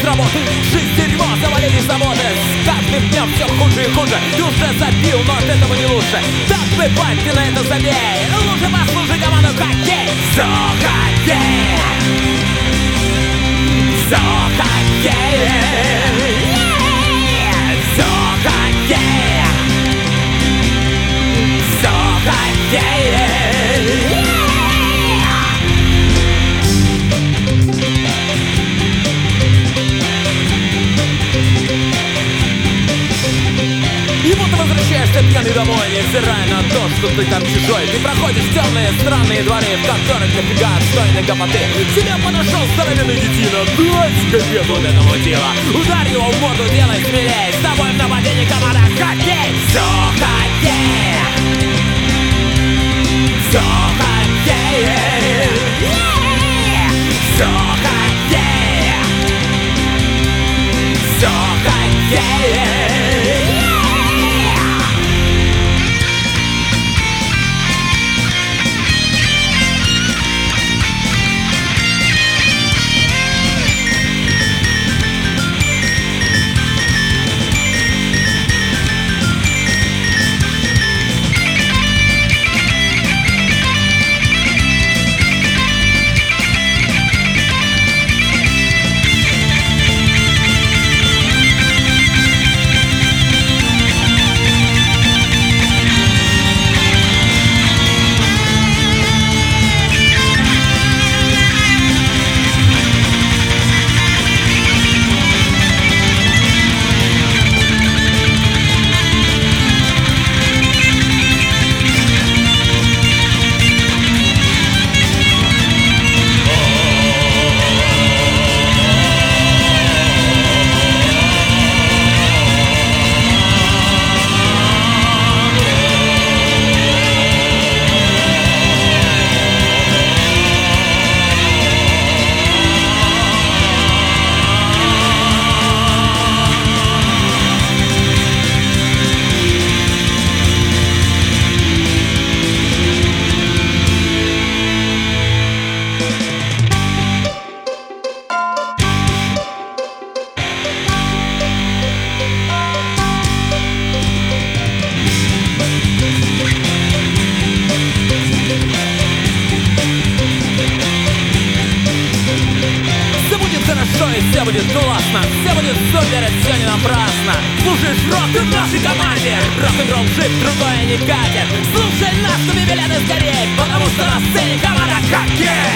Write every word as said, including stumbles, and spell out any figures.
с работы. Жизнь дерьмо, завалили заботы. С каждым днем все хуже и хуже. Ты уже забил, но от этого не лучше. Так бывает, ты на это забей. Лучше послушай команду хоккей. Все хоккей. Все хоккей. Все хоккей. Все хоккей. И вот ты возвращаешься пьяный домой, невзирая на то, что ты там чужой. Ты проходишь темные, странные дворы, в которых дофига отстойной гопоты. К тебе подошел здоровенный детина, дай себе вот этого дела. Ударь его в морду, делай смелее. С тобой в нападении команда хоккей. Все хоккей. Все хоккей. Все хоккей. Все хоккей. Все будет классно, все будет супер, и все не напрасно. Слушаешь рок, ты в нашей команде. Рок-н-ролл жив, другое не катит. Слушай нас, тебе билеты скорей, потому что на сцене команда хоккей.